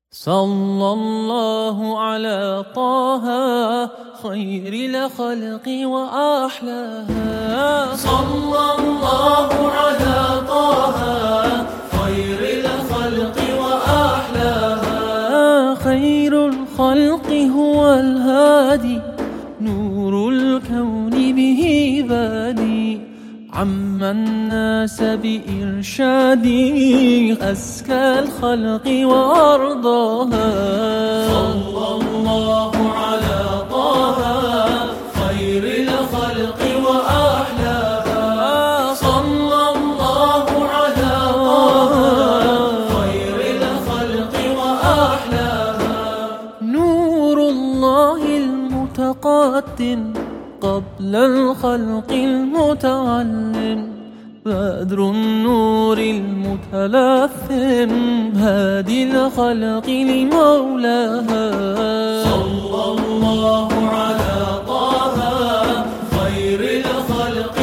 صلى الله على طه خير الخلق وأحلاها. صلى الله على طه خير الخلق وأحلاها. خير الخلق هو الهادي نور الكون به بادي عم الناس بإرشادي أزكى الخلق وأرضاها. صلى الله على طه خير الخلق وأحلاها. صلى الله على طه خير الخلق وأحلاها. نور الله المتقدم قبل الخلق المتعلم بدر النور المتلثم هادي الخلق لمولاها. صلى الله على طه خير الخلق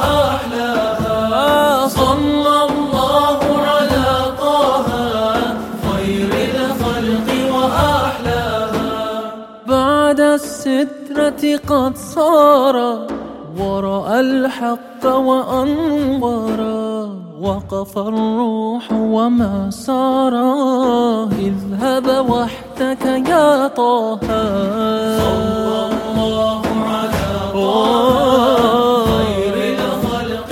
وأحلاها. صلى الله على طه خير الخلق وأحلاها. بعد السترة قد صار ورأى الحق وأنظرا وقف الروح وما سارا اذهب وحدك يا طه. صلى الله على طه خير الخلق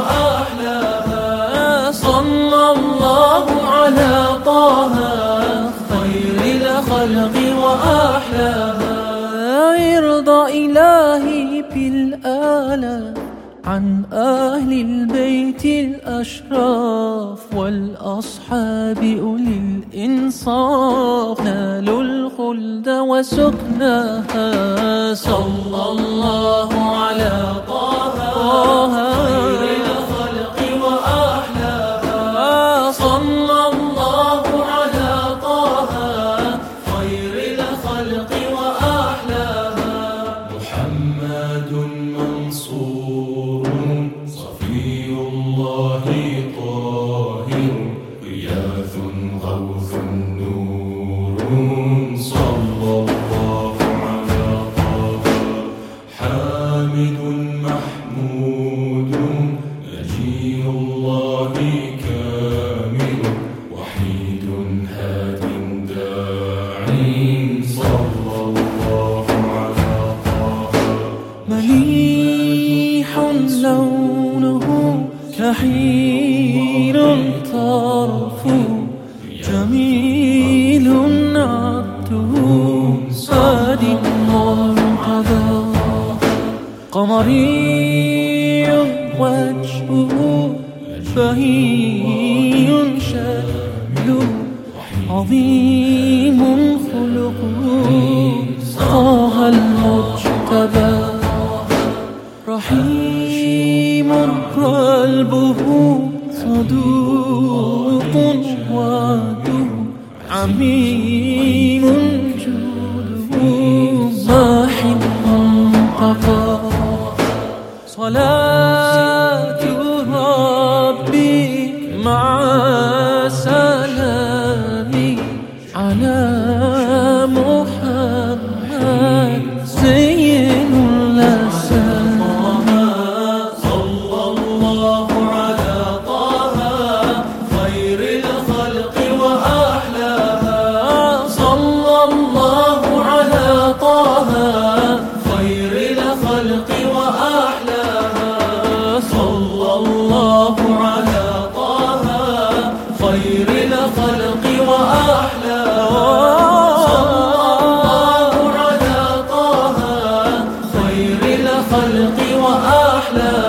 وأحلاها. صلى الله على طه خير الخلق وأحلاها. يرضى إلهي بالآلة عن أهل البيت الأشراف والأصحاب أولي الإنصاف نالوا الخلد وسكناها. صلى الله على طه خير الخلق وأحلاها. صلى الله على طه خير الخلق وأحلاها. محمد منصور صفي الله طاهر غياث غوث نور. صلى الله على طه حامد محمود نجي الله كامل وحيد هاد داع. صلى الله على طه مليح لونه كحيل طرفه جميل عبده ساد مرتضى قمري وجهه بهي شكله عظيم خلقه طه المجتبى رحيم قلبه صدوق وعده عميم جوده ماح منتقى. صلاة ربي مع سلامي على محمد زين الأسامي. صلى الله على طه خير الخلق وأحلاها. صلى الله على طه خير الخلق وأحلاها. صلى الله على طه خير الخلق وأحلاها. صلى الله على طه خير الخلق وأحلاها.